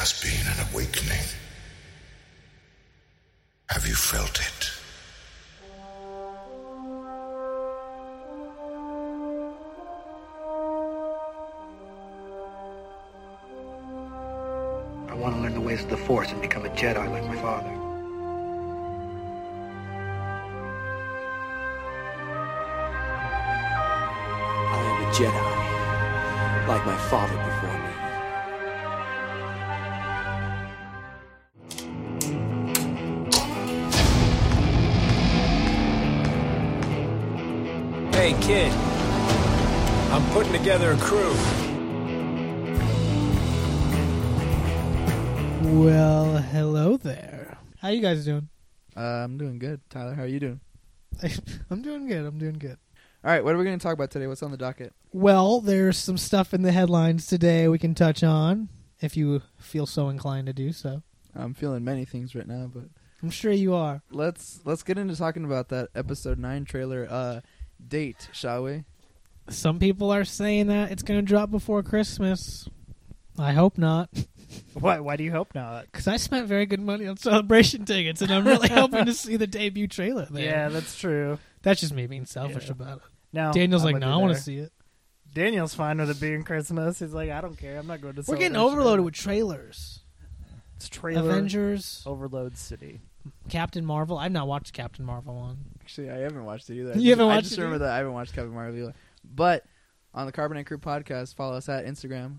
has been an awakening. Have you felt it? I want to learn the ways of the Force and become a Jedi like my father. I am a Jedi, like my father before me. Hey, kid. I'm putting together a crew. Well, hello there. How you guys doing? I'm doing good. Tyler, how are you doing? I'm doing good. All right, what are we going to talk about today? What's on the docket? Well, there's some stuff in the headlines today we can touch on, if you feel so inclined to do so. I'm feeling many things right now, but I'm sure you are. let's get into talking about that episode 9 trailer date, shall we? Some people are saying that it's going to drop before Christmas. I hope not. Why do you hope not? Because I spent very good money on Celebration tickets, and I'm really hoping to see the debut trailer there. Yeah, that's true. That's just me being selfish about it. No, Daniel's I'm like, with no, you I want to there. see it. Daniel's fine with it being Christmas. He's like, I don't care. I'm not going to. We're getting Celebration. overloaded with trailers. It's trailer Avengers, overload city. Captain Marvel. I've not watched Captain Marvel one. Actually, I haven't watched it either. You haven't I watched just it remember that I haven't watched Captain Marvel either. But on the Carbonate Crew podcast, follow us at Instagram.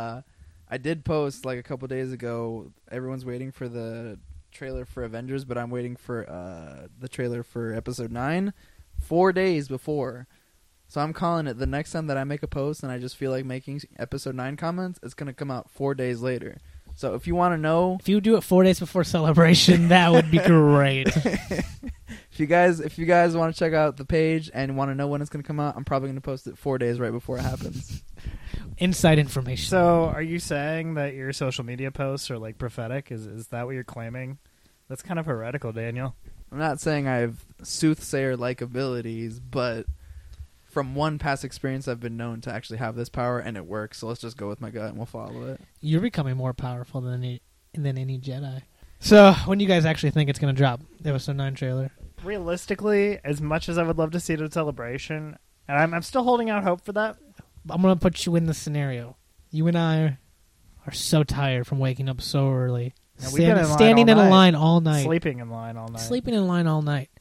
I did post like a couple days ago. Everyone's waiting for the trailer for Avengers, but I'm waiting for the trailer for episode 9 4 days before. So I'm calling it the next time that I make a post and I just feel like making episode 9 comments, it's going to come out 4 days later. So if you want to know, If you do it 4 days before Celebration, that would be great. if you guys want to check out the page and want to know when it's going to come out, I'm probably going to post it 4 days right before it happens. Inside information. So, are you saying that your social media posts are like prophetic? Is that what you're claiming? That's kind of heretical, Daniel. I'm not saying I have soothsayer-like abilities, but from one past experience, I've been known to actually have this power, and it works. So let's just go with my gut, and we'll follow it. You're becoming more powerful than any Jedi. So, when do you guys actually think it's going to drop? The episode 9 trailer. Realistically, as much as I would love to see it at Celebration, and I'm still holding out hope for that. I'm going to put you in the scenario. You and I are so tired from waking up so early. Yeah, we've been in line Standing all in a night. line all night. Sleeping in line all night. Sleeping in line all night.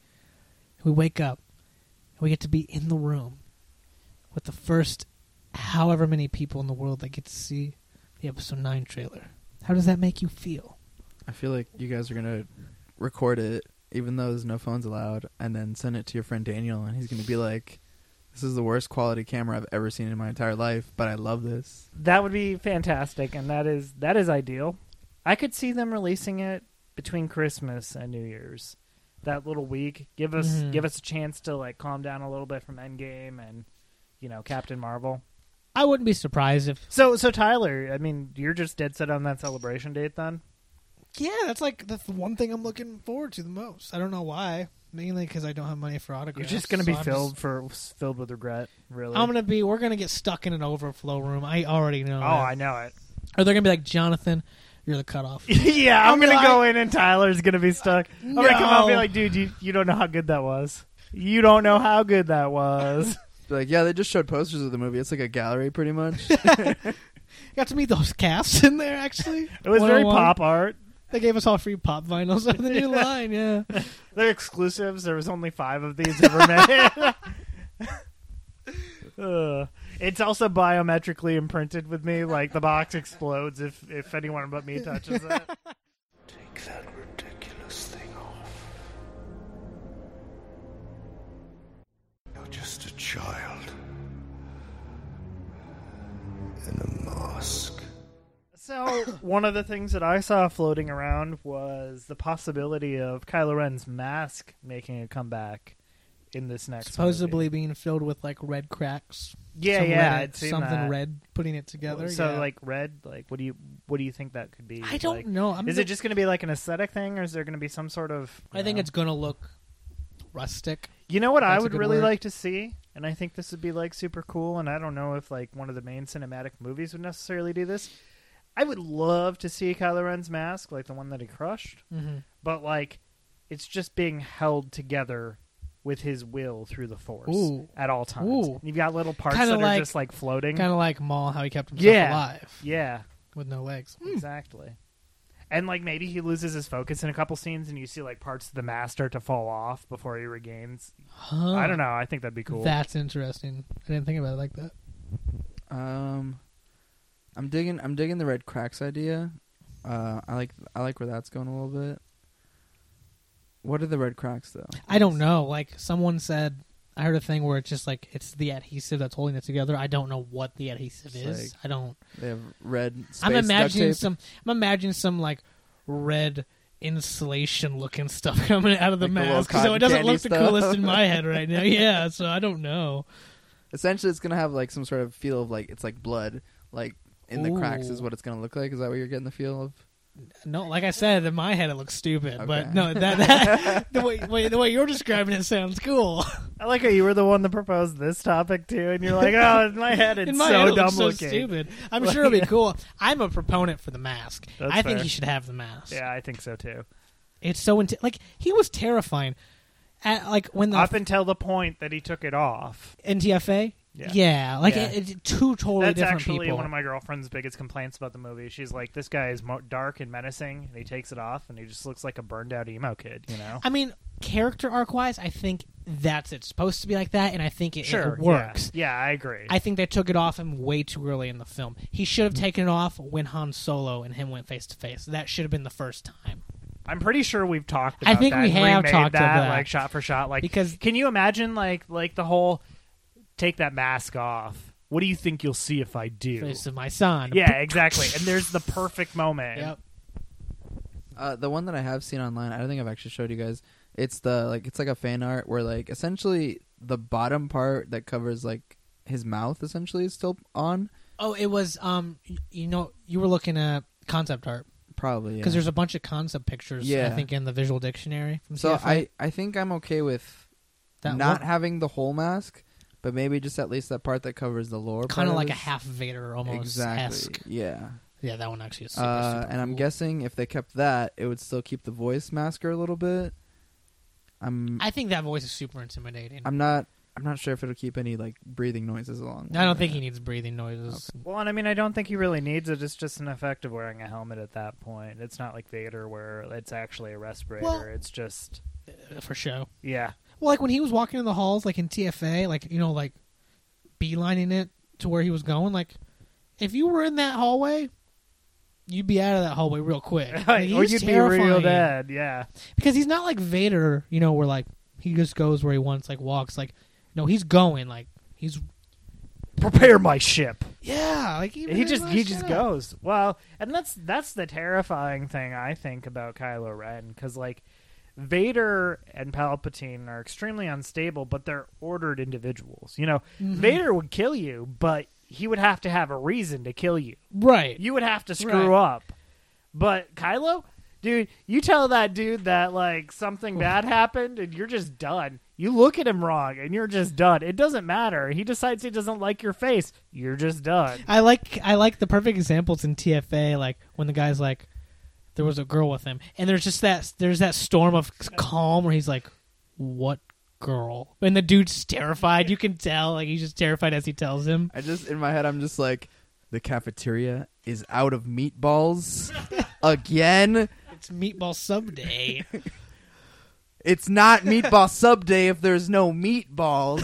We wake up. And we get to be in the room with the first however many people in the world that get to see the episode 9 trailer. How does that make you feel? I feel like you guys are going to record it, even though there's no phones allowed, and then send it to your friend Daniel, and he's going to be like, this is the worst quality camera I've ever seen in my entire life, but I love this. That would be fantastic, and that is ideal. I could see them releasing it between Christmas and New Year's. That little week, give us a chance to like calm down a little bit from Endgame and Captain Marvel. I wouldn't be surprised if... So Tyler, I mean, you're just dead set on that Celebration date then? Yeah, that's like the one thing I'm looking forward to the most. I don't know why. Mainly because I don't have money for autographs. You're just going to be so filled with regret, really. we're going to get stuck in an overflow room. I already know that. I know it. Or they're going to be like, Jonathan, you're the cutoff. Yeah, I'm going like, to go in and Tyler's going to be stuck. I'm going to come out and be like, dude, you don't know how good that was. You don't know how good that was. Be like, yeah, they just showed posters of the movie. It's like a gallery, pretty much. Got to meet those casts in there, actually. It was very 101. pop art. They gave us all free pop vinyls on the new line, yeah. They're exclusives. There was only 5 of these ever made. It's also biometrically imprinted with me. Like, the box explodes if anyone but me touches it. Take that ridiculous thing off. You're just a child. In a mask. So, one of the things that I saw floating around was the possibility of Kylo Ren's mask making a comeback in this next Supposedly movie. being filled with, like, red cracks. Yeah, Some yeah, red- I'd seen something that. red putting it together. So, yeah. like, red, like, what do you think that could be? I don't Like, know. Is it just going to be like an aesthetic thing, or is there going to be some sort of... I think it's going to look rustic. You know what I That's a would good really word. like to see? And I think this would be, like, super cool, and I don't know if, like, one of the main cinematic movies would necessarily do this. I would love to see Kylo Ren's mask, like the one that he crushed, but like it's just being held together with his will through the Force at all times. Ooh. You've got little parts Kinda that like- are just like floating. Kind of like Maul, how he kept himself alive Yeah, with no legs. exactly. And like maybe he loses his focus in a couple scenes, and you see like parts of the mask start to fall off before he regains. Huh. I don't know. I think that'd be cool. That's interesting. I didn't think about it like that. I'm digging the red cracks idea. I like where that's going a little bit. What are the red cracks though? I don't know. Like someone said, I heard a thing where it's just like it's the adhesive that's holding it together. I don't know what the adhesive It's is. like- I don't. They have red. Space I'm imagining duct tape. I'm imagining some like red insulation looking stuff coming out of the Like the little mask. So cotton it doesn't candy look the stuff. coolest in my head right now. Yeah, so I don't know. Essentially, it's gonna have like some sort of feel of like it's like blood, like in the cracks is Ooh. what it's gonna look like. Is that what you're getting the feel of? No, like I said, in my head it looks stupid, Okay. but no, that the way you're describing it sounds cool. I like how you were the one that proposed this topic too, and you're like, "Oh, in my head, it's In my so head, it dumb looks so looking." stupid. I'm sure it'll be cool. I'm a proponent for the mask. That's I think fair. he should have the mask. Yeah, I think so too. It's so like he was terrifying. Like when the Up until the point that he took it off. NTFA. Yeah. like Yeah. two totally That's different actually people. one of my girlfriend's biggest complaints about the movie. She's like, "This guy is dark and menacing, and he takes it off, and he just looks like a burned out emo kid." You know? I mean, character arc wise, I think that's it's supposed to be like that, and I think it works. Yeah, I agree. I think they took it off him way too early in the film. He should have taken it off when Han Solo and him went face to face. That should have been the first time. I'm pretty sure we've talked I about think that. we have remade talked that, about that. like shot for shot. Like, Because- can you imagine like the whole take that mask off? What do you think you'll see if I do? Face of my son. Yeah, exactly. And there's the perfect moment. Yep. The one that I have seen online, I don't think I've actually showed you guys. It's it's like a fan art where like essentially the bottom part that covers like his mouth essentially is still on. Oh, it was you were looking at concept art Probably, yeah. because there's a bunch of concept pictures. Yeah. I think in the visual dictionary from So CFA. I think I'm okay with That not one- having the whole mask, but maybe just at least that part that covers the lower part. kind of like a his- half Vader almost. Exactly. Yeah. Yeah, that one actually is super, And I'm cool. guessing if they kept that, it would still keep the voice masker a little bit. I think that voice is super intimidating. I'm not sure if it'll keep any like breathing noises along. I don't think he needs breathing noises. Well, and I mean, I don't think he really needs it. It's just an effect of wearing a helmet at that point. It's not like Vader where it's actually a respirator. Well- It's just, For show. yeah. Well, like when he was walking in the halls, like in TFA, like like beelining it to where he was going. Like if you were in that hallway, you'd be out of that hallway real quick. Like, or he's you'd terrifying. be real dead, yeah. Because he's not like Vader, where like he just goes where he wants, like walks. Like no, he's going. Like he's Prepare my ship. yeah. Like He just goes. Well, and that's the terrifying thing I think about Kylo Ren, because like Vader and Palpatine are extremely unstable, but they're ordered individuals. Vader would kill you, but he would have to have a reason to kill you. Right. You would have to screw up. But Kylo, dude, you tell that dude that like something bad happened and you're just done. You look at him wrong and you're just done. It doesn't matter. He decides he doesn't like your face. You're just done. I like the perfect examples in TFA, like when the guy's like, there was a girl with him, and there's that storm of calm where he's like, what girl? And the dude's terrified. You can tell, like he's just terrified as he tells him. In my head, I'm just like, the cafeteria is out of meatballs again. It's meatball sub day. It's not meatball sub day if there's no meatballs.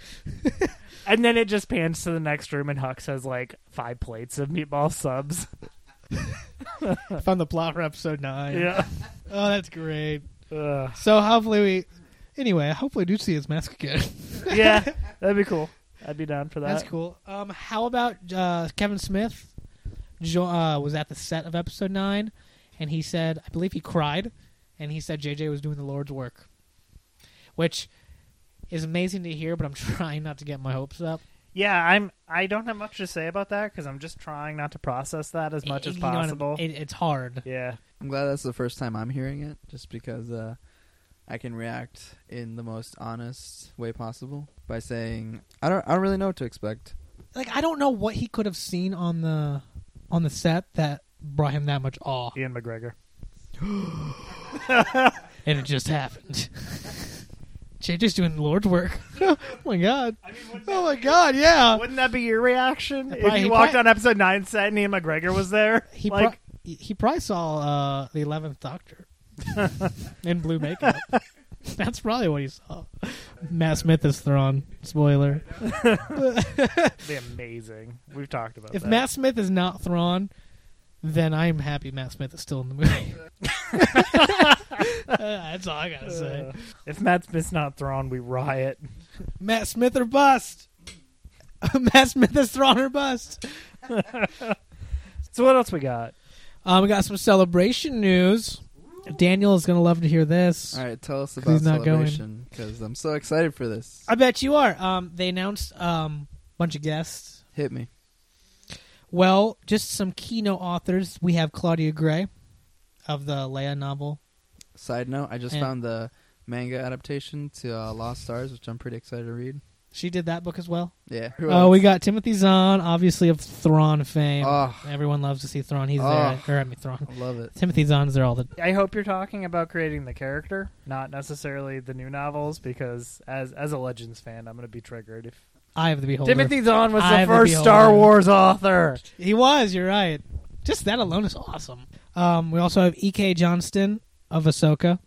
And then it just pans to the next room and Hux has like 5 plates of meatball subs. Found the plot for episode 9. Yeah. Oh, that's great. Ugh. So hopefully we do see his mask again. Yeah, that'd be cool. I'd be down for that. That's cool. How about Kevin Smith was at the set of episode 9, and he said, I believe he cried, and he said JJ was doing the Lord's work, which is amazing to hear, but I'm trying not to get my hopes up. Yeah, I don't have much to say about that because I'm just trying not to process that as much as You know what I mean? possible. It's hard. Yeah. I'm glad that's the first time I'm hearing it, just because I can react in the most honest way possible by saying I don't really know what to expect. Like I don't know what he could have seen on the on the set that brought him that much awe? Ian McGregor. And it just happened. JJ's doing Lord's work. Oh my god. Oh my god, yeah. Wouldn't that be your reaction if Probably- you he walked probably- on episode 9 set and Ian McGregor was there? He like, he probably saw the 11th Doctor in blue makeup. That's probably what he saw. Matt Smith is Thrawn. Spoiler. it'd be amazing. We've talked about If that. Matt Smith is not Thrawn, then I'm happy Matt Smith is still in the movie. That's all I gotta say. If Matt Smith's not Thrawn, we riot. Matt Smith or bust. Matt Smith is Thrawn or bust. So what else we got? Um, We got some celebration news. Daniel is going to love to hear this. All right, tell us He's about not going. Celebration because I'm so excited for this. I bet you are. They announced a bunch of guests. Hit me. Well, just some keynote authors. We have Claudia Gray of the Leia novel. Side note, I just And- found the manga adaptation to Lost Stars, which I'm pretty excited to read. She did that book as well. Yeah. Oh, we got Timothy Zahn, obviously of Thrawn fame. Oh. Everyone loves to see Thrawn. He's Oh. there. Or, I mean, Thrawn. I love it. Timothy Zahn's there all the I hope you're talking about creating the character, not necessarily the new novels, because as a Legends fan, I'm going to be triggered. If Eye of the Beholder. Timothy Zahn was Eye the of the first Beholder. Star Wars author. He was, you're right. Just that alone is awesome. We also have E.K. Johnston of Ahsoka.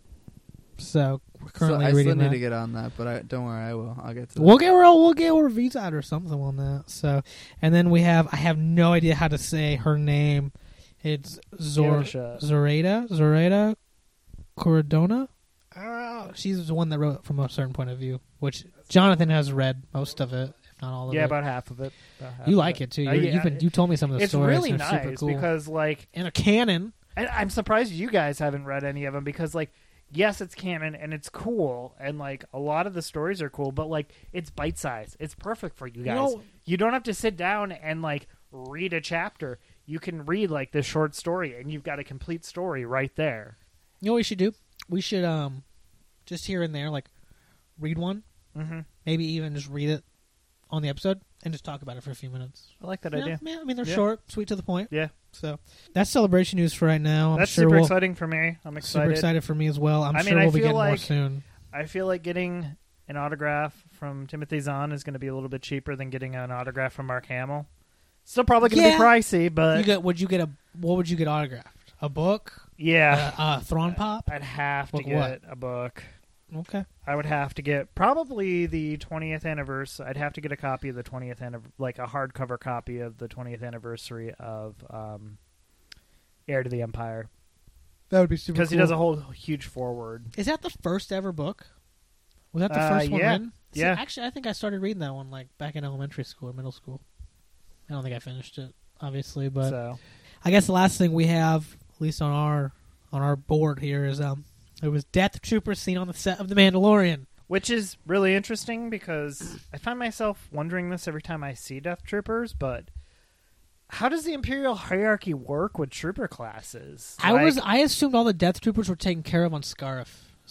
So we're currently I still reading need that. to get on that, but don't worry, I will. I'll get to that. We'll get reviews out or something on that. So, and then I have no idea how to say her name. It's Give it a shot. Zoraida Corridona. I don't know. She's the one that wrote it from a certain point of view, which Jonathan has read most of it, if not all of it. Yeah, about half of it. You like it too. You told me some of the It's stories. really They're super nice cool. because, like, and a canon. and I'm surprised you guys haven't read any of them because, like, yes, it's canon and it's cool, and like a lot of the stories are cool, but like it's bite size. It's perfect for you guys. You don't have to sit down and like read a chapter. You can read like this short story, and you've got a complete story right there. You know what we should do? We should just here and there, like read one, maybe even just read it on the episode and just talk about it for a few minutes. I like that Yeah, idea. yeah, I mean, they're Yeah. short, sweet to the point. Yeah, So that's celebration news for right now. I'm that's sure super we'll, exciting for me. I'm excited. super excited for me as well. I'm I sure mean, I we'll be feel getting more like- soon. I feel like getting an autograph from Timothy Zahn is going to be a little bit cheaper than getting an autograph from Mark Hamill. Still probably going to Yeah. be pricey, but What would you get autographed? A book? yeah, Thrawn Pop? I'd have to Book get what? a book. Okay. I would have to get probably the 20th anniversary. I'd have to get a copy of the 20th like a hardcover copy of the 20th anniversary of Heir to the Empire, That would be super because he does a whole huge forward. Is that the first ever book? Was that the first one yeah. written? See, Yeah. Actually, I think I started reading that one like back in elementary school or middle school. I don't think I finished it, obviously, but So I guess the last thing we have, at least on our board here, is it was Death Troopers seen on the set of The Mandalorian. which is really interesting because I find myself wondering this every time I see Death Troopers, but how does the Imperial hierarchy work with trooper classes? I assumed all the Death Troopers were taken care of on Scarif.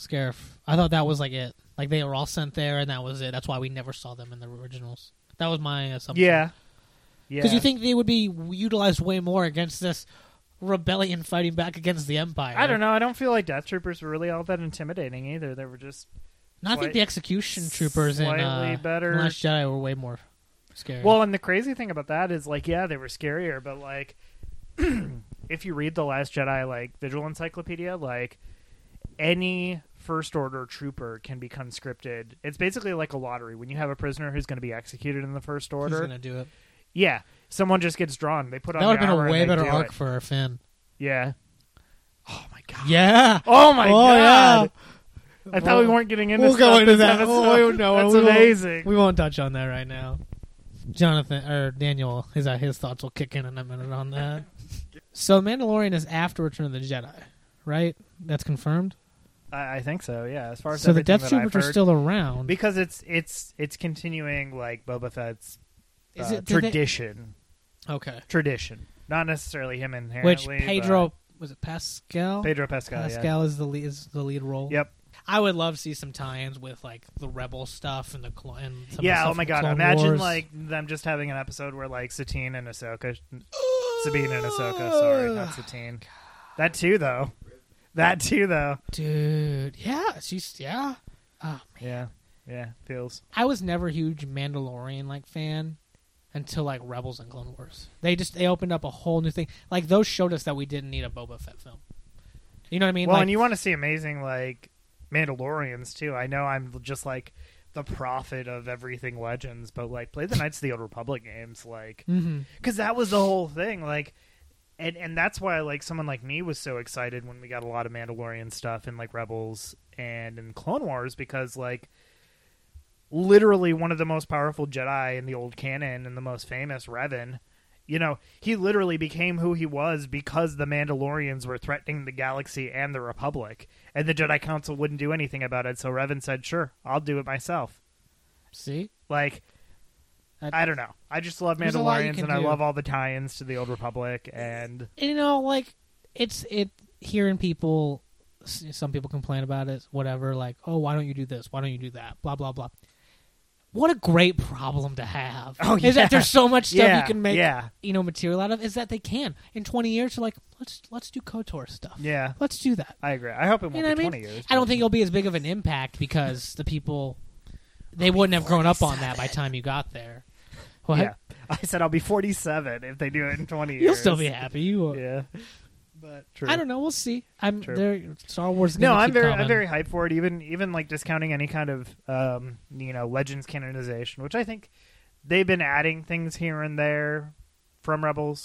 I thought that was like it. Like they were all sent there and that was it. That's why we never saw them in the originals. That was my assumption. Yeah. Because you think they would be utilized way more against this rebellion fighting back against the Empire. I don't know. I don't feel like Death Troopers were really all that intimidating either. They were just No, I think the execution troopers in slightly better. Last Jedi were way more scary. well, and the crazy thing about that is like, yeah, they were scarier, but like, if you read the Last Jedi like visual encyclopedia, like any First Order trooper can be conscripted. It's basically like a lottery. When you have a prisoner who's going to be executed in the First who's Order, going to do it? yeah, someone just gets drawn. They put on That would have their been armor a way and they better do arc it. for Finn. Yeah. Oh my god. Yeah. Oh my god. Yeah. I thought we weren't getting into We'll stuff go into this that. episode. No, That's we won't- amazing. We won't touch on that right now. Jonathan or Daniel, his thoughts will kick in a minute on that. So Mandalorian is after Return of the Jedi, right? That's confirmed. I think so. Yeah. As far as So the everything Death that Troopers I've are heard. still around. Because it's continuing like Boba Fett's Is it- did they- tradition. Okay. Tradition, not necessarily him Which inherently. Pedro was it Pascal? but Pedro Pascal. Pascal is the lead role. Yeah. Yep. I would love to see some tie-ins with like the Rebel stuff and the and some of the Yeah. stuff Oh my from god. Clone Imagine Wars. like them just having an episode where like Satine and Ahsoka Sabine and Ahsoka. Sorry, not Satine. That too, though. Dude. Yeah, yeah. Oh, man. Yeah, feels. I was never a huge Mandalorian fan until like Rebels and Clone Wars. They opened up a whole new thing. Like those showed us that we didn't need a Boba Fett film. You know what I mean? Well, like, and you want to see amazing like Mandalorians too. I know I'm just like the prophet of everything Legends, but like play the Knights of the Old Republic games, like because that was the whole thing. Like, and that's why like someone like me was so excited when we got a lot of Mandalorian stuff in like Rebels and in Clone Wars, because like literally one of the most powerful Jedi in the old canon and the most famous, Revan, you know, he literally became who he was because the Mandalorians were threatening the galaxy and the Republic, and the Jedi Council wouldn't do anything about it, so Revan said, sure, I'll do it myself. See? Like, I don't know. I just love Mandalorians, and I love all the tie-ins to the Old Republic, and... You know, like, hearing people, some people complain about it, whatever, like, oh, why don't you do this? Why don't you do that? Blah, blah, blah. What a great problem to have. Oh, yeah. Is that there's so much stuff you can make material out of, is that they can. In 20 years, you're like, let's do KOTOR stuff. Yeah. Let's do that. I agree. I hope it won't be 20 years. I don't think it'll be as big of an impact because the people, they wouldn't have grown up on that by the time you got there. What? Yeah. I said I'll be 47 if they do it in 20 years. You'll still be happy. You will. Yeah. But true. I don't know. We'll see. Star Wars. No, I'm very hyped for it. Even like discounting any kind of Legends canonization, which I think they've been adding things here and there from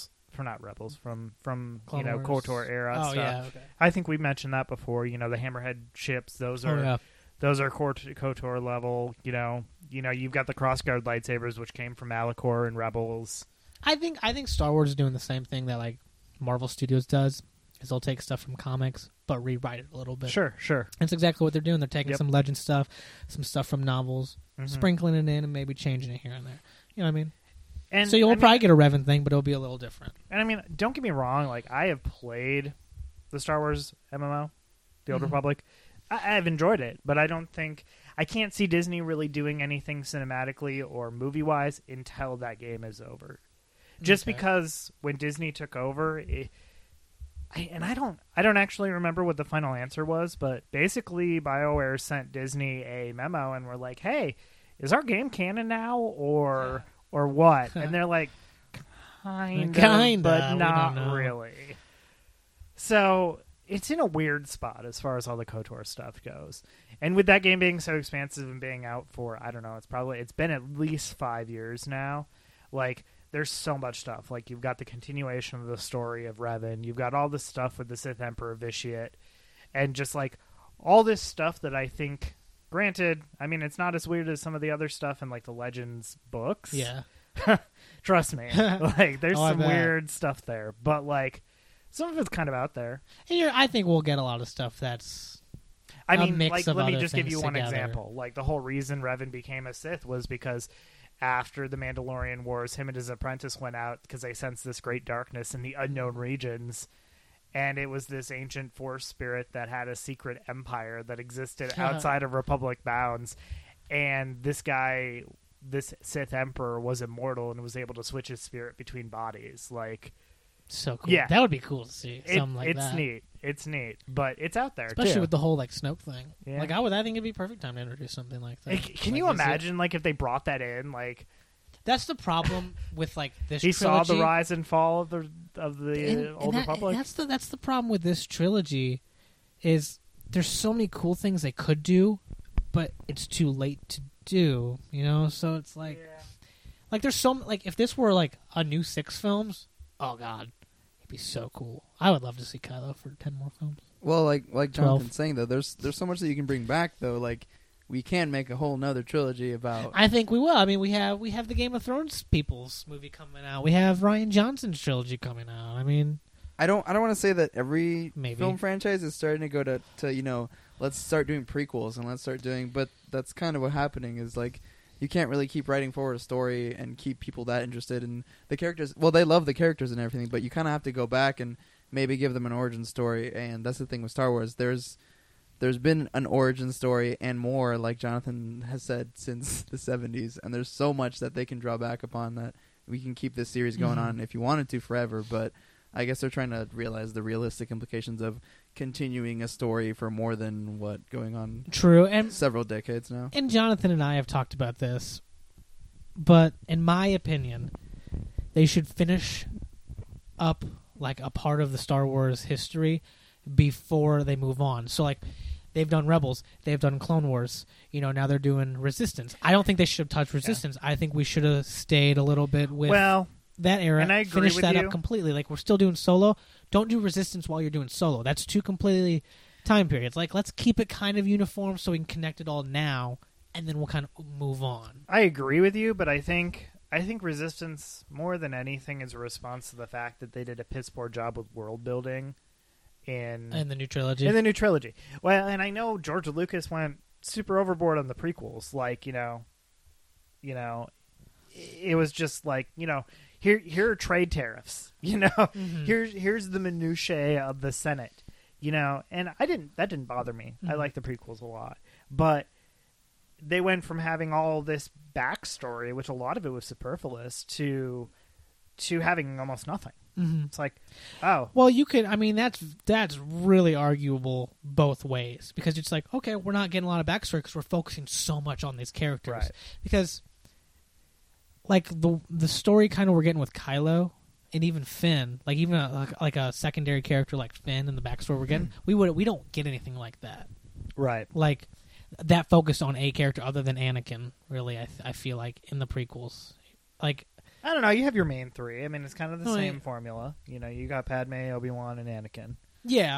KOTOR era stuff. Yeah, okay. I think we mentioned that before. You know, the Hammerhead ships; those are KOTOR level. You know, you've got the crossguard lightsabers, which came from Malachor and Rebels. I think Star Wars is doing the same thing that like Marvel Studios does, is they'll take stuff from comics but rewrite it a little bit. Sure. That's exactly what they're doing. They're taking some Legend stuff, some stuff from novels, sprinkling it in and maybe changing it here and there. You know what I mean? And so you'll probably get a Revan thing, but it'll be a little different. And I mean, don't get me wrong, like I have played the Star Wars MMO, The Old Republic. I've enjoyed it, but I can't see Disney really doing anything cinematically or movie-wise until that game is over. Just because when Disney took over, I don't actually remember what the final answer was, but basically BioWare sent Disney a memo and were like, "Hey, is our game canon now or what?" And they're like, "Kind of, but not really." So it's in a weird spot as far as all the KOTOR stuff goes. And with that game being so expansive and being out for, I don't know, it's been at least 5 years now. Like, there's so much stuff. Like, you've got the continuation of the story of Revan. You've got all this stuff with the Sith Emperor Vitiate. And just, like, all this stuff that I think... Granted, I mean, it's not as weird as some of the other stuff in, like, the Legends books. Yeah. Trust me. Like, there's some weird stuff there. But, like, some of it's kind of out there. And I think we'll get a lot of stuff that's... I mean, mix like, of let me other just give you one together. example. Like, the whole reason Revan became a Sith was because... After the Mandalorian Wars, him and his apprentice went out because they sensed this great darkness in the unknown regions. And it was this ancient force spirit that had a secret empire that existed outside of Republic bounds. And this guy, this Sith Emperor, was immortal and was able to switch his spirit between bodies. Like, so cool. Yeah. That would be cool to see. Something like that. It's neat. But it's out there, especially too. with the whole, like, Snoke thing. Yeah. Like, I think it'd be a perfect time to introduce something like that. Can you imagine, like, if they brought that in, like... That's the problem with, like, this he trilogy. Saw the rise and fall of the Old Republic. That's the problem with this trilogy, is there's so many cool things they could do, but it's too late to do, you know? So it's like... Yeah. Like, there's so... Like, if this were, like, a new 6 films, oh, God, it'd be so cool. I would love to see Kylo for 10 more films. Well, like Jonathan's saying, though, there's so much that you can bring back, though. Like, we can make a whole nother trilogy about... I think we will. I mean, we have the Game of Thrones people's movie coming out. We have Rian Johnson's trilogy coming out. I mean... I don't want to say that every Maybe. film franchise is starting to go to let's start doing prequels and let's start doing... But that's kind of what's happening is, like, you can't really keep writing forward a story and keep people that interested in the characters. Well, they love the characters and everything, but you kind of have to go back and maybe give them an origin story. And that's the thing with Star Wars. There's been an origin story and more, like Jonathan has said, since the 70s, and there's so much that they can draw back upon that we can keep this series going Mhm. on if you wanted to forever, but I guess they're trying to realize the realistic implications of continuing a story for more than going on True, and several decades now. And Jonathan and I have talked about this, but in my opinion, they should finish up like a part of the Star Wars history before they move on. So like they've done Rebels, they've done Clone Wars, now they're doing Resistance. I don't think they should have touched Resistance. I think we should have stayed a little bit with that era, and I agree finish with that you. up completely. Like we're still doing Solo. Don't do Resistance while you're doing Solo. That's two completely time periods. Like let's keep it kind of uniform so we can connect it all now, and then we'll kind of move on. I agree with you, but I think Resistance more than anything is a response to the fact that they did a piss poor job with world building in the new trilogy. In the new trilogy. Well, and I know George Lucas went super overboard on the prequels. Like, it was just like, here are trade tariffs. Mm-hmm. Here's the minutiae of the Senate. And that didn't bother me. Mm-hmm. I like the prequels a lot. But they went from having all this backstory, which a lot of it was superfluous, to having almost nothing. Mm-hmm. It's like, oh. Well, you could. I mean, that's really arguable both ways because it's like, okay, we're not getting a lot of backstory because we're focusing so much on these characters. Right. Because, like the story kind of we're getting with Kylo and even Finn, like even a secondary character like Finn and the backstory we're getting, we don't get anything like that. Right. Like that focused on a character other than Anakin. Really, I feel like in the prequels, like. I don't know. You have your main three. I mean, it's kind of the Oh, same yeah. formula. You got Padme, Obi-Wan, and Anakin. Yeah,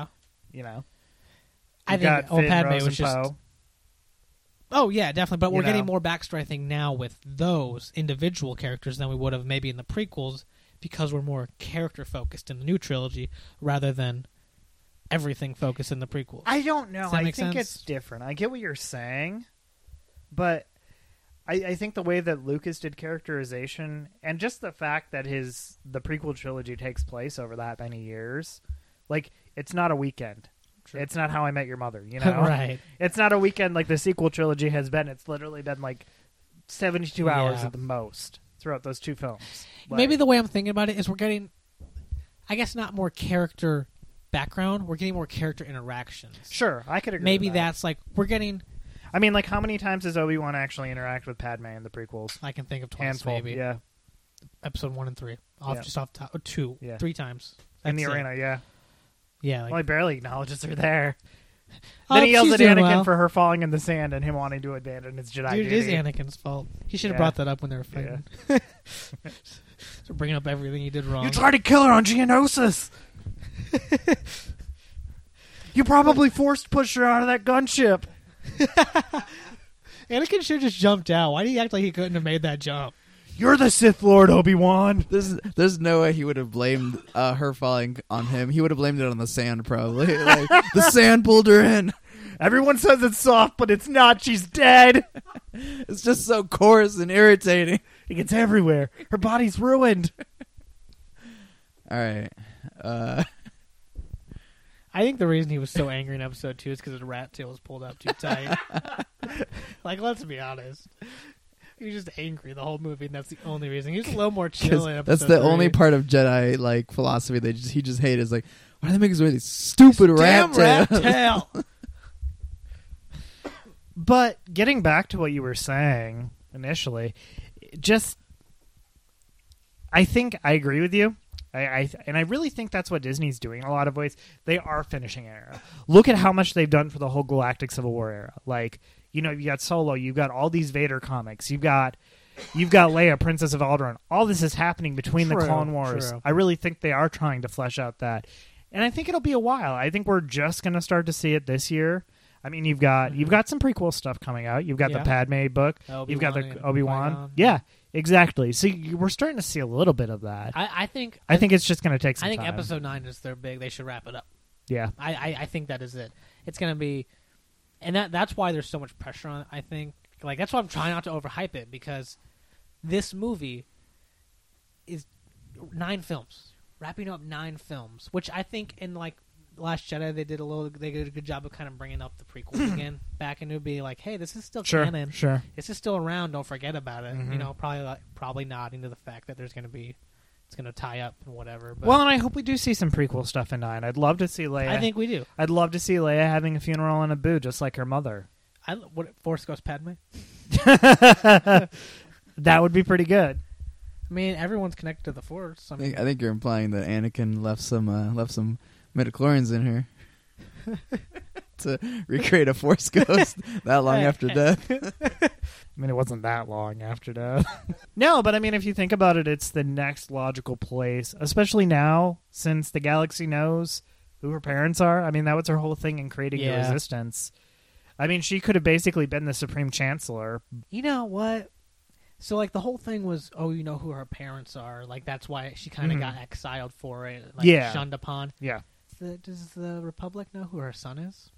I got Finn, Padme Rose, was and just. Poe. Oh yeah, definitely. But we're know. getting more backstory, I think, now with those individual characters than we would have maybe in the prequels because we're more character focused in the new trilogy rather than everything focused in the prequels. I don't know. Does that I make think sense? it's different. I get what you're saying, but I think the way that Lucas did characterization and just the fact that the prequel trilogy takes place over that many years, like it's not a weekend. True. It's not How I Met Your Mother, Right. It's not a weekend like the sequel trilogy has been. It's literally been like 72 hours Yeah. at the most throughout those two films. Maybe the way I'm thinking about it is we're getting, I guess, not more character background. We're getting more character interactions. Sure, I could agree. Maybe with that. that's like we're getting. I mean, like, how many times does Obi-Wan actually interact with Padme in the prequels? I can think of twice, Handful, maybe. yeah. Episode 1 and 3, Yeah. just off top, 2, Yeah. 3 times In the That's it. arena, yeah. Yeah, like, Well, he barely acknowledges her there. "Oh, Then he yells she's at doing Anakin well." for her falling in the sand and him wanting to abandon his Jedi Dude, it duty. is Anakin's fault. He should have Yeah. brought that up when they were fighting. So bringing up everything he did wrong. You tried to kill her on Geonosis! You probably forced pushed her out of that gunship. Anakin should have just jumped out. Why did he act like he couldn't have made that jump? You're the Sith Lord, Obi-Wan. There's no way he would have blamed her falling on him. He would have blamed it on the sand, probably. Like, the sand pulled her in. Everyone says it's soft, but it's not. She's dead. It's just so coarse and irritating. It gets everywhere. Her body's ruined. All right. I think the reason he was so angry in episode 2 is because his rat tail was pulled up too tight. Like, let's be honest. He was just angry the whole movie, and that's the only reason. He was a little more chill in episode That's the 3. only part of Jedi like philosophy that he just hated. Is like, why do they make us wear these stupid Damn rat rat tails? tail. But getting back to what you were saying initially, I think I agree with you. And I really think that's what Disney's doing in a lot of ways. They are finishing an era. Look at how much they've done for the whole Galactic Civil War era. Like, you got Solo, you've got all these Vader comics, you've got Leia, Princess of Alderaan. All this is happening between the True, Clone Wars. true. I really think they are trying to flesh out that. And I think it'll be a while. I think we're just going to start to see it this year. I mean, you've got some prequel stuff coming out. You've got Yeah. the Padme book. Obi-Wan You've got the and Obi-Wan. Qui-Gon. Yeah, exactly. So we're starting to see a little bit of that. I think it's just going to take some I think time. episode 9 is their big. They should wrap it up. Yeah. I think that is it. It's going to be, and that's why there's so much pressure on it. I think like that's why I'm trying not to overhype it because this movie is 9 films, wrapping up 9 films, which I think in like Last Jedi, they did a good job of kind of bringing up the prequels again back into be like, hey, this is still canon. Sure. This is still around. Don't forget about it. Mhm. You know, probably nodding to the fact that it's going to tie up and whatever. But Well, and I hope we do see some prequel stuff in 9. I'd love to see Leia. I think we do. I'd love to see Leia having a funeral on Naboo, just like her mother. Force Ghost Padme. That would be pretty good. I mean, everyone's connected to the Force. I think you're implying that Anakin left some midichlorians in her to recreate a Force ghost that long after death. I mean, it wasn't that long after death. No, but I mean, if you think about it, it's the next logical place, especially now, since the galaxy knows who her parents are. I mean, that was her whole thing in creating the Resistance. I mean, she could have basically been the Supreme Chancellor. You know what? So, like, the whole thing was, you know who her parents are. Like, that's why she kind of got exiled for it. Like, shunned upon. Yeah. Does the Republic know who her son is?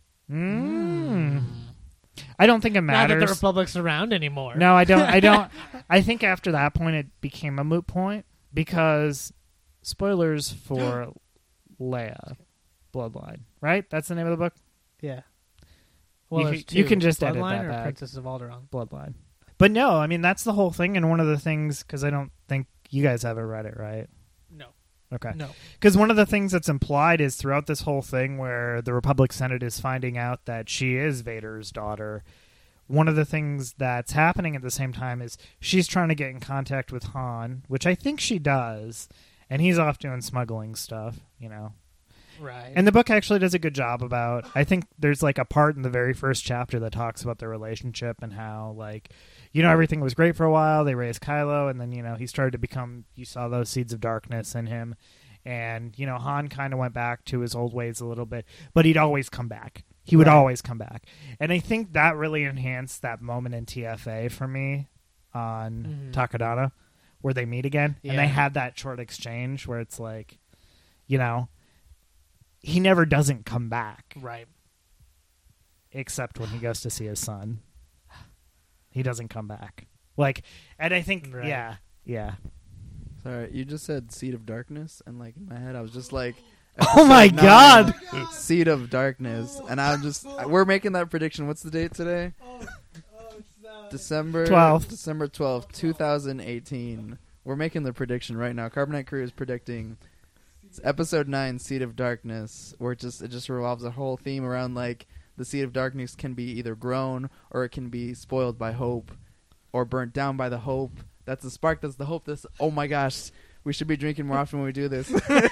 I don't think it matters. Not that the Republic's around anymore. No, I don't. I think after that point, it became a moot point because, spoilers for Leia, Bloodline, right? That's the name of the book? Yeah. Well, you can just edit Bloodline that or back. Princess of Alderaan? Bloodline. But no, I mean, that's the whole thing, and one of the things, because I don't think you guys haven't read it, right? No. Okay. No. Because one of the things that's implied is throughout this whole thing where the Republic Senate is finding out that she is Vader's daughter, one of the things that's happening at the same time is she's trying to get in contact with Han, which I think she does, and he's off doing smuggling stuff, you know. Right. And the book actually does a good job about, I think there's like a part in the very first chapter that talks about their relationship and how, like, you know, everything was great for a while. They raised Kylo, and then, you know, he started to become, you saw those seeds of darkness in him. And, you know, Han kind of went back to his old ways a little bit, but he'd always come back. He would always come back. And I think that really enhanced that moment in TFA for me on Takodana, where they meet again. Yeah. And they had that short exchange where it's like, you know, he never doesn't come back. Right. Except when he goes to see his son. He doesn't come back. Like, and I think, yeah. Sorry, you just said Seed of Darkness, and like in my head, I was just like, Oh my God! Seed of Darkness, and we're making that prediction. What's the date today? December 12th, 2018. We're making the prediction right now. Carbonite Crew is predicting Episode 9, Seed of Darkness, where it just revolves a whole theme around like the Seed of Darkness can be either grown or it can be spoiled by hope or burnt down by the hope. That's the spark. That's the hope. Oh my gosh, we should be drinking more often when we do this.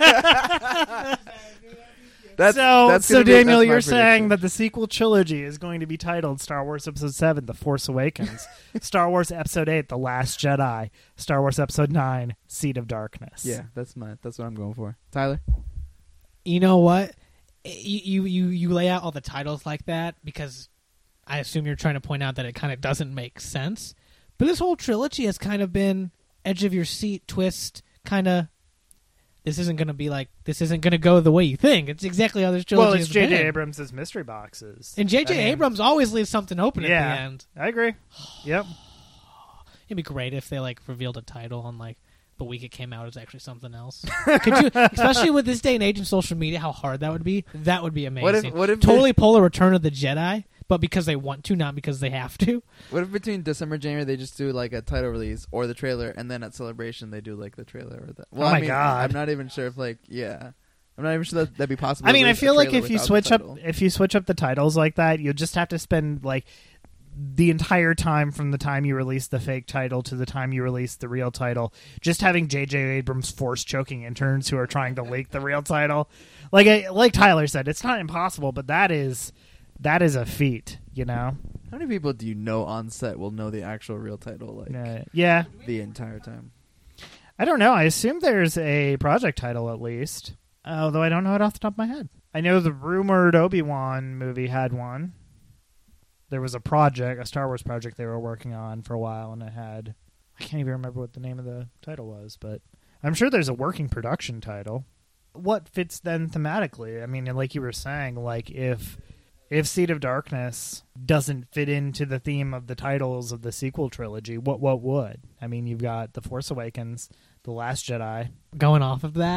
So Daniel, you're saying that the sequel trilogy is going to be titled Star Wars Episode 7, The Force Awakens, Star Wars Episode 8, The Last Jedi, Star Wars Episode 9, Seed of Darkness. Yeah, that's what I'm going for. Tyler? You know what? You lay out all the titles like that because I assume you're trying to point out that it kind of doesn't make sense. But this whole trilogy has kind of been edge of your seat twist, kind of. This isn't going to go the way you think. It's exactly how this trilogy. Well, it's J.J. Abrams' mystery boxes, and J.J. Abrams always leaves something open at the end. I agree. Yep. It'd be great if they like revealed a title on like the week it came out is actually something else. Could you, especially with this day and age in social media, how hard that would be? That would be amazing. What if totally pull a Return of the Jedi, but because they want to, not because they have to. What if between December and January they just do like a title release or the trailer, and then at Celebration they do like the trailer or that? Well, God! I'm not even sure if I'm not even sure that'd be possible. I mean, I feel like if you switch up the titles like that, you'll just have to spend like the entire time from the time you release the fake title to the time you release the real title, just having J.J. Abrams force choking interns who are trying to leak the real title. Like Tyler said, it's not impossible, but that is a feat, you know? How many people do you know on set will know the actual real title? Yeah. The entire time. I don't know. I assume there's a project title at least, although I don't know it off the top of my head. I know the rumored Obi-Wan movie had one. There was a Star Wars project they were working on for a while, and I can't even remember what the name of the title was, but I'm sure there's a working production title. What fits then thematically? I mean, like you were saying, like if Seed of Darkness doesn't fit into the theme of the titles of the sequel trilogy, what would? I mean, you've got The Force Awakens, The Last Jedi. Going off of that,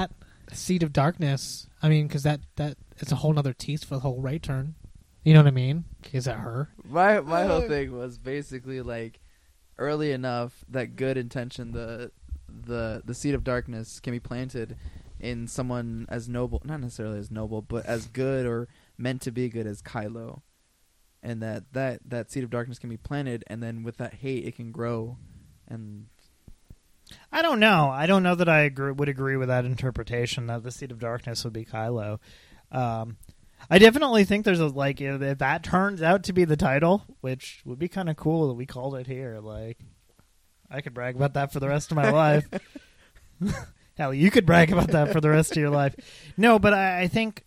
Seed of Darkness. I mean, because that it's a whole nother tease for the whole right turn. You know what I mean? Is that her? My whole thing was basically like early enough that good intention, the seed of darkness can be planted in someone as noble, not necessarily as noble, but as good or meant to be good as Kylo, and that seed of darkness can be planted, and then with that hate it can grow. And I don't know. I don't know that I would agree with that interpretation that the seed of darkness would be Kylo. I definitely think there's if that turns out to be the title, which would be kind of cool that we called it here. Like, I could brag about that for the rest of my life. Hell, you could brag about that for the rest of your life. No, but I think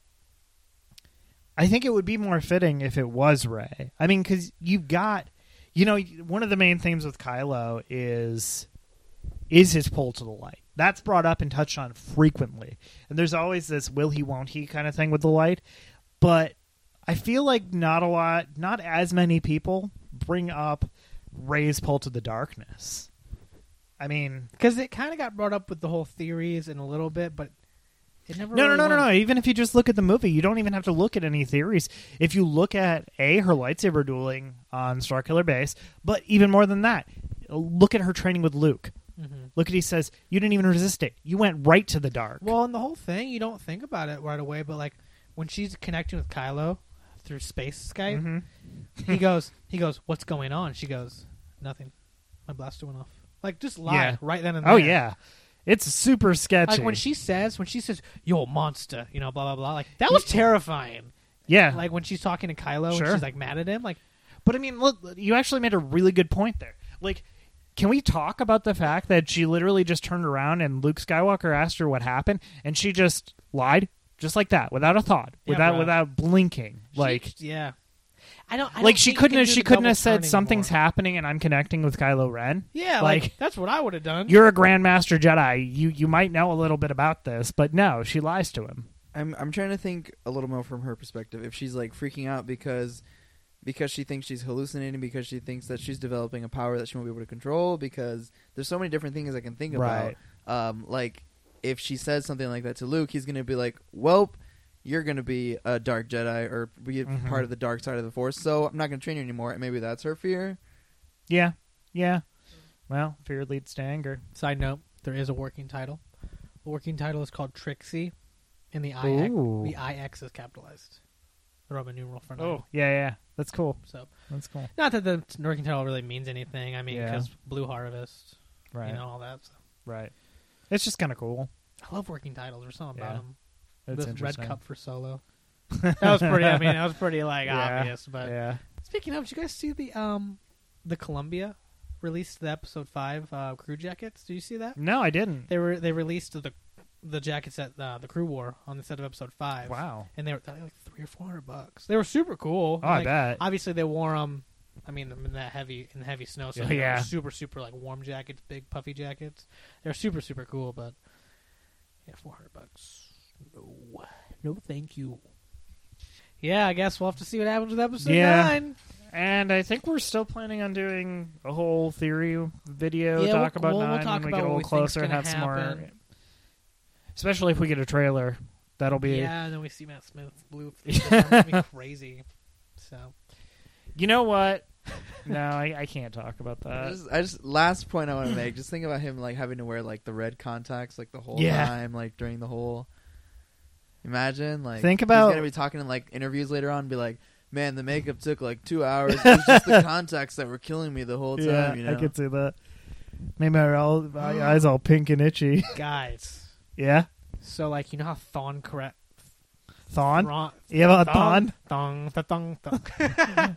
it would be more fitting if it was Rey. I mean, because you've got, one of the main themes with Kylo is his pull to the light. That's brought up and touched on frequently. And there's always this will he, won't he kind of thing with the light. But I feel like not as many people bring up Rey's pull to the darkness. I mean, because it kind of got brought up with the whole theories in a little bit, but it never. No. Even if you just look at the movie, you don't even have to look at any theories. If you look at her lightsaber dueling on Starkiller Base, but even more than that, look at her training with Luke. Mm-hmm. Look at he says you didn't even resist it. You went right to the dark. Well, and the whole thing, you don't think about it right away, but like when she's connecting with Kylo through space Skype, mm-hmm. he goes, "What's going on?" She goes, "Nothing. My blaster went off." Like, just lie right then and there. Oh yeah, it's super sketchy. Like when she says, "Yo, monster," blah blah blah. Like that was terrifying. Yeah. Like when she's talking to Kylo Sure. and she's like mad at him. Like, but I mean, look, you actually made a really good point there. Like, can we talk about the fact that she literally just turned around and Luke Skywalker asked her what happened, and she just lied, just like that, without a thought, without blinking. I don't like she couldn't have said something's happening and I'm connecting with Kylo Ren. Yeah, like that's what I would have done. You're a Grandmaster Jedi. You might know a little bit about this, but no, she lies to him. I'm trying to think a little more from her perspective. If she's like freaking out because she thinks she's hallucinating, because she thinks that she's developing a power that she won't be able to control, because there's so many different things I can think about. Like if she says something like that to Luke, he's going to be like, "Welp, you're going to be a dark Jedi or be part of the dark side of the Force, so I'm not going to train you anymore." And maybe that's her fear. Yeah. Well, fear leads to anger. Side note, there is a working title. The working title is called Trixie, and the IX is capitalized. The Roman numeral for 9. Oh, yeah. That's cool. So that's cool. Not that the working title really means anything. I mean, because Blue Harvest, right? All that. So. Right. It's just kind of cool. I love working titles. There's something about them. That's the Red Cup for Solo. That was pretty. I mean, that was pretty obvious. But speaking of, did you guys see the Columbia released the episode 5 crew jackets? Did you see that? No, I didn't. They released the jackets that the crew wore on the set of episode 5. Wow. And they were like $300 or $400. They were super cool. Oh, I bet. Obviously, they wore them. I mean, in the heavy snow, so they were super, super like warm jackets, big puffy jackets. They're super, super cool, but $400. No, thank you. Yeah, I guess we'll have to see what happens with episode 9. And I think we're still planning on doing a whole theory video talk about 9 we'll talk when we about get a little closer and have some more. Especially if we get a trailer, that'll be. Yeah, and then we see Matt Smith's blue. That'll be crazy. So, you know what? No, I can't talk about that. I just last point I want to make. Just think about him like having to wear like the red contacts like the whole time, like during the whole. Imagine like think about he's gonna be talking in like interviews later on and be like, "Man, the makeup took like 2 hours. It was just the contacts that were killing me the whole time." Yeah, I could see that. Maybe my eyes all pink and itchy. Guys. Yeah. So like how Thawne correct. Thawne? Yeah, Thawne. Thong.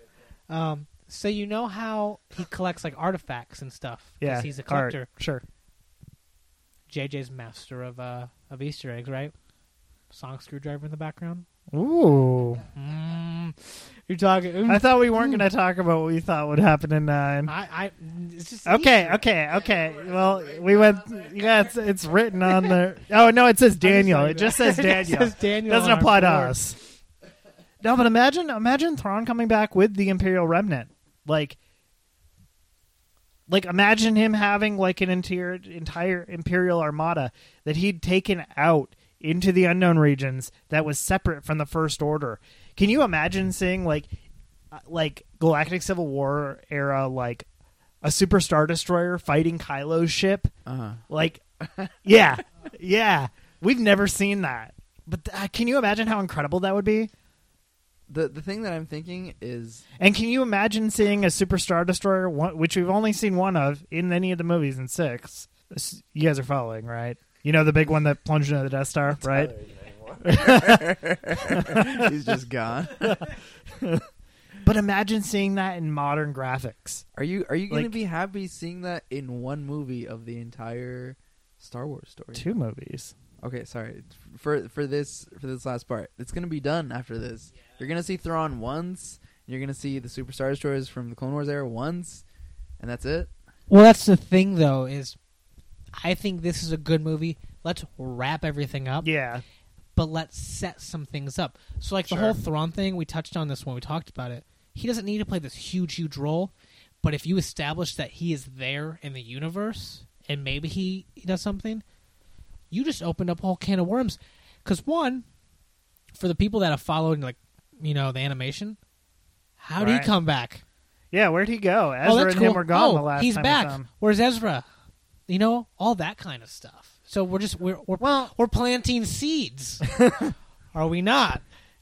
So you know how he collects like artifacts and stuff? Yeah, he's a collector. Art. Sure. JJ's master of Easter eggs, right? Sonic screwdriver in the background. Ooh. You're talking. I thought we weren't going to talk about what we thought would happen in 9. It's just okay. Well, we went. Yeah, it's written on there. Oh no, it says Daniel. It just says Daniel. It says Daniel. Doesn't apply to us. No, but imagine Thrawn coming back with the Imperial Remnant. Like, Like, imagine him having like an entire Imperial armada that he'd taken out into the unknown regions that was separate from the First Order. Can you imagine seeing like Galactic Civil War era, like a Super Star Destroyer fighting Kylo's ship? Like, yeah. We've never seen that. But can you imagine how incredible that would be? The thing that I'm thinking is... And can you imagine seeing a Super Star Destroyer, which we've only seen one of in any of the movies in 6? You guys are following, right? You know the big one that plunged into the Death Star, right? He's just gone. But imagine seeing that in modern graphics. Are you going to be happy seeing that in one movie of the entire Star Wars story? 2 movies. Okay, sorry. For this last part, it's going to be done after this. Yeah. You're going to see Thrawn once. You're going to see the Super Star Destroyers from the Clone Wars era once, and that's it. Well, that's the thing, though, is I think this is a good movie. Let's wrap everything up. Yeah. But let's set some things up. So, like, the whole Thrawn thing, we touched on this when we talked about it. He doesn't need to play this huge role, but if you establish that he is there in the universe, and maybe he does something, you just opened up a whole can of worms. Because, one, for the people that have followed, like, the animation, how did he come back? Yeah, where'd he go? Ezra and him were gone the last he's time back. we saw him. Where's Ezra? All that kind of stuff. So we're planting seeds. Are we not?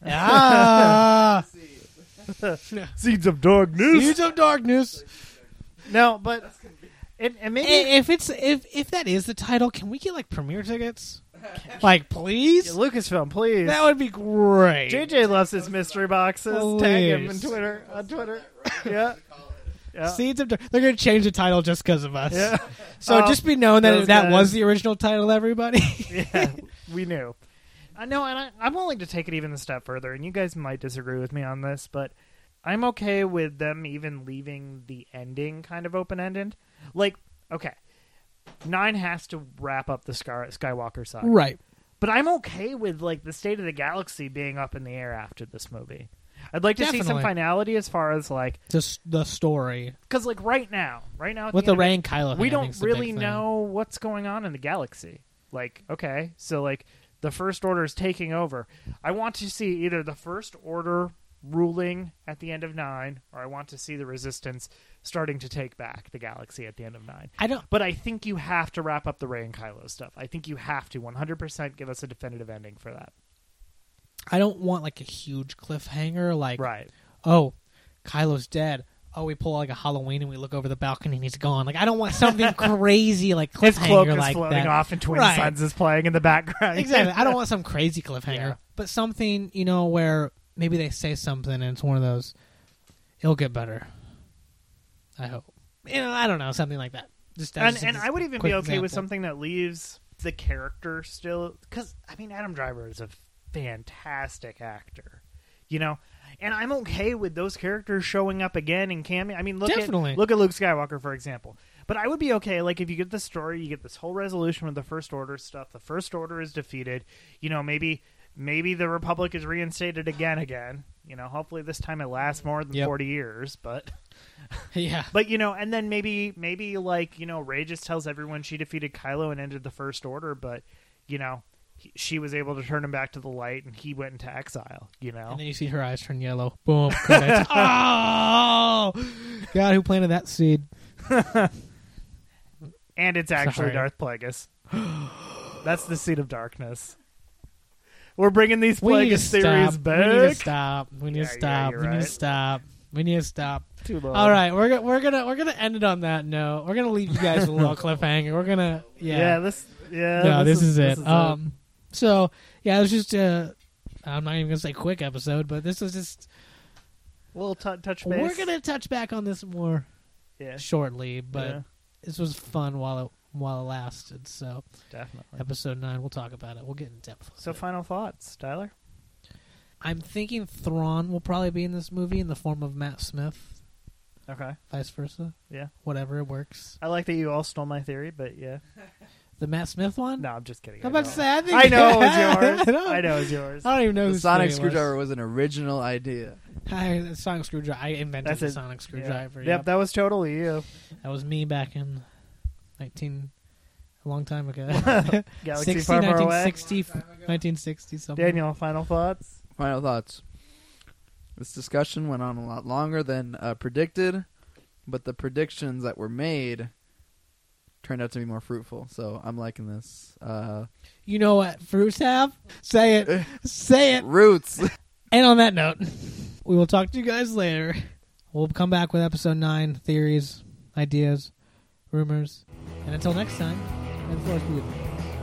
Seeds of darkness. Seeds of darkness. No, but and maybe if that is the title, can we get like premiere tickets? Like, please, Lucasfilm, please. That would be great. JJ loves his mystery boxes. Please. Tag him on Twitter. Yeah. Seeds of They're going to change the title just because of us. Yeah. So just be known that was the original title, everybody. Yeah, we knew. I know, and I'm willing to take it even a step further, and you guys might disagree with me on this, but I'm okay with them even leaving the ending kind of open-ended. Like, okay, 9 has to wrap up the Skywalker saga. Right. But I'm okay with, like, the state of the galaxy being up in the air after this movie. I'd like to see some finality as far as, like... Just the story. Because, like, right now... With the Rey and Kylo thing, we don't really know what's going on in the galaxy. Like, okay, so, like, the First Order is taking over. I want to see either the First Order ruling at the end of 9, or I want to see the Resistance starting to take back the galaxy at the end of 9. But I think you have to wrap up the Rey and Kylo stuff. I think you have to 100% give us a definitive ending for that. I don't want like a huge cliffhanger, like, right. Oh, Kylo's dead. Oh, we pull like a Halloween and we look over the balcony and he's gone. Like, I don't want something crazy like cliffhanger. His cloak is like floating that. off and Twin Suns is playing in the background. Exactly. I don't want some crazy cliffhanger, but something, where maybe they say something and it's one of those, it'll get better. I hope. I don't know, something like that. Just and I would even be okay example. with something that leaves the character still, because Adam Driver is a fantastic actor, and I'm okay with those characters showing up again in cameo. I mean, look at Luke Skywalker, for example. But I would be okay, like, if you get the story, you get this whole resolution with the First Order stuff. The First Order is defeated. Maybe the Republic is reinstated again. Hopefully this time it lasts more than 40 years. But yeah. But and then maybe like Rey just tells everyone she defeated Kylo and ended the First Order, but she was able to turn him back to the light, and he went into exile, And then you see her eyes turn yellow. Boom. Oh! God, who planted that seed? And it's actually Darth Plagueis. That's the seed of darkness. We're bringing these Plagueis theories back. We need to stop. We need to stop. Too low. All right, we're gonna end it on that note. We're gonna leave you guys with a little cliffhanger. We're gonna this is it. So yeah, it was just I'm not even gonna say quick episode, but this was just a little touch base. We're gonna touch back on this more shortly, but this was fun while it lasted. So definitely episode 9, we'll talk about it. We'll get in depth. So final thoughts, Tyler? I'm thinking Thrawn will probably be in this movie in the form of Matt Smith. Okay. Vice versa. Yeah. Whatever works. I like that you all stole my theory, but yeah. The Matt Smith one? No, I'm just kidding. I'm about to say, I know it was yours. I know it was yours. I don't even know the whose sonic theory it screwdriver was an original idea. The sonic screwdriver. I invented That's the it. sonic screwdriver. Yep, that was totally you. That was me back in a long time ago. Galaxy 60, far, far away. 1960 something. Daniel, final thoughts? Final thoughts. This discussion went on a lot longer than predicted, but the predictions that were made turned out to be more fruitful. So I'm liking this. You know what fruits have? Say it. Say it. Roots. And on that note, we will talk to you guys later. We'll come back with episode 9, theories, ideas, rumors. And until next time, may the force be with you.